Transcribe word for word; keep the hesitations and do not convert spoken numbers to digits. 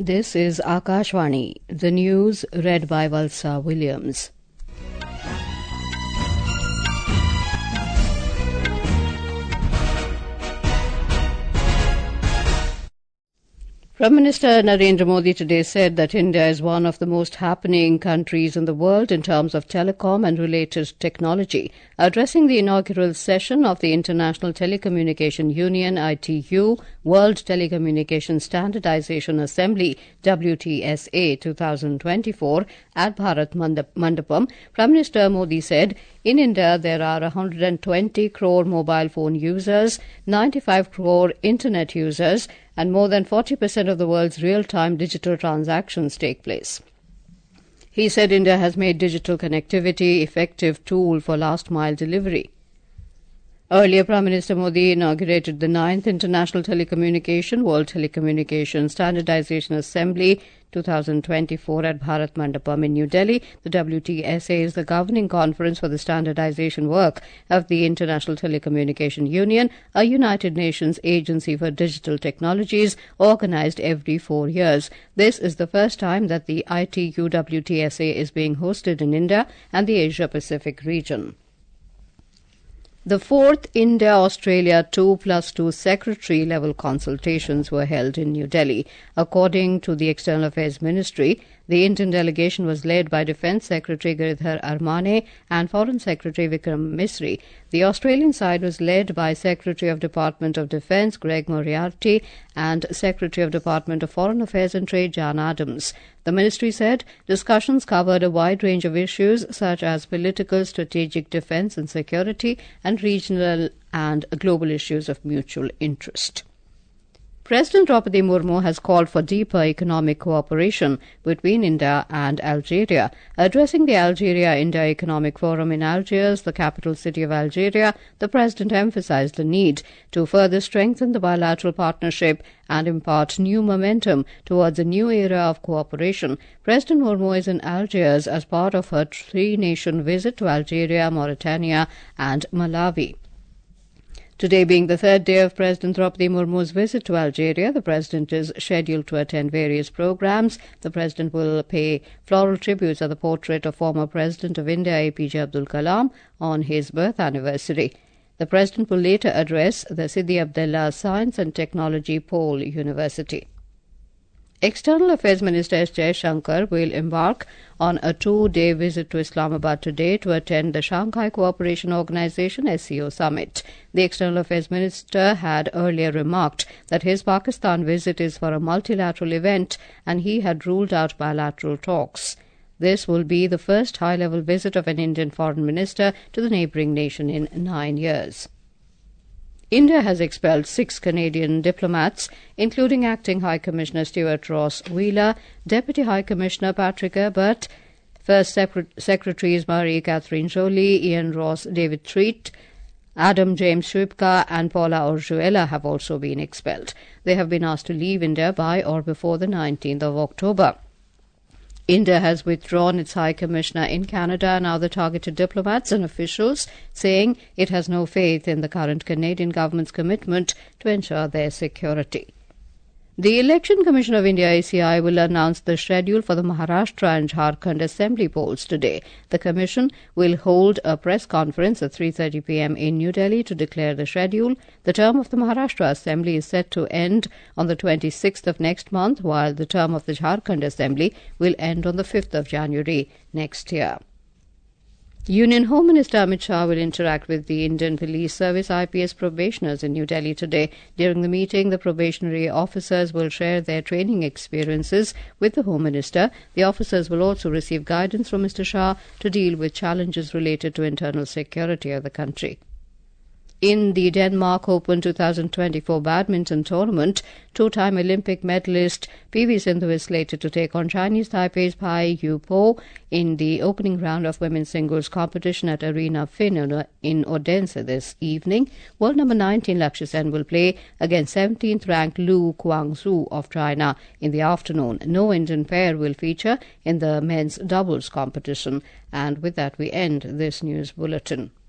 This is Akashvani, the news read by Valsa Williams. Prime Minister Narendra Modi today said that India is one of the most happening countries in the world in terms of telecom and related technology. Addressing the inaugural session of the International Telecommunication Union I T U World Telecommunication Standardization Assembly W T S A twenty twenty-four at Bharat Mandapam, Prime Minister Modi said, in India, there are one hundred twenty crore mobile phone users, ninety-five crore internet users, and more than forty percent of the world's real-time digital transactions take place. He said India has made digital connectivity effective tool for last-mile delivery. Earlier, Prime Minister Modi inaugurated the ninth International Telecommunication World Telecommunication Standardization Assembly twenty twenty-four at Bharat Mandapam in New Delhi. The W T S A is the governing conference for the standardization work of the International Telecommunication Union, a United Nations agency for digital technologies organized every four years. This is the first time that the I T U W T S A is being hosted in India and the Asia-Pacific region. The fourth India-Australia two plus two secretary-level consultations were held in New Delhi. According to the External Affairs Ministry, the Indian delegation was led by Defence Secretary Giridhar Armane and Foreign Secretary Vikram Misri. The Australian side was led by Secretary of Department of Defence Greg Moriarty and Secretary of Department of Foreign Affairs and Trade Jan Adams. The ministry said discussions covered a wide range of issues such as political, strategic defence and security, and regional and global issues of mutual interest. President Draupadi Murmu has called for deeper economic cooperation between India and Algeria. Addressing the Algeria-India Economic Forum in Algiers, the capital city of Algeria, the President emphasized the need to further strengthen the bilateral partnership and impart new momentum towards a new era of cooperation. President Murmu is in Algiers as part of her three-nation visit to Algeria, Mauritania and Malawi. Today being the third day of President Draupadi Murmu's visit to Algeria, the President is scheduled to attend various programs. The President will pay floral tributes at the portrait of former President of India, A P J Abdul Kalam, on his birth anniversary. The President will later address the Sidi Abdullah Science and Technology Pole University. External Affairs Minister S. Jaishankar will embark on a two-day visit to Islamabad today to attend the Shanghai Cooperation Organization S C O summit. The External Affairs Minister had earlier remarked that his Pakistan visit is for a multilateral event and he had ruled out bilateral talks. This will be the first high-level visit of an Indian foreign minister to the neighbouring nation in nine years. India has expelled six Canadian diplomats, including Acting High Commissioner Stuart Ross Wheeler, Deputy High Commissioner Patrick Herbert, First Secretaries Marie Catherine Jolie, Ian Ross, David Treat, Adam James Schwipka and Paula Orjuela have also been expelled. They have been asked to leave India by or before the nineteenth of October. India has withdrawn its High Commissioner in Canada and other targeted diplomats and officials, saying it has no faith in the current Canadian government's commitment to ensure their security. The Election Commission of India A C I will announce the schedule for the Maharashtra and Jharkhand Assembly polls today. The Commission will hold a press conference at three thirty p m in New Delhi to declare the schedule. The term of the Maharashtra Assembly is set to end on the twenty-sixth of next month, while the term of the Jharkhand Assembly will end on the fifth of January next year. Union Home Minister Amit Shah will interact with the Indian Police Service I P S probationers in New Delhi today. During the meeting, the probationary officers will share their training experiences with the Home Minister. The officers will also receive guidance from Mister Shah to deal with challenges related to internal security of the country. In the Denmark Open twenty twenty-four badminton tournament, two-time Olympic medalist P V Sindhu is slated to take on Chinese Taipei's Pai Yu Po in the opening round of women's singles competition at Arena Fin in Odense this evening. World number nineteen Lakshya Sen will play against seventeenth ranked Lu Guangzhou of China in the afternoon. No Indian pair will feature in the men's doubles competition. And with that, we end this news bulletin.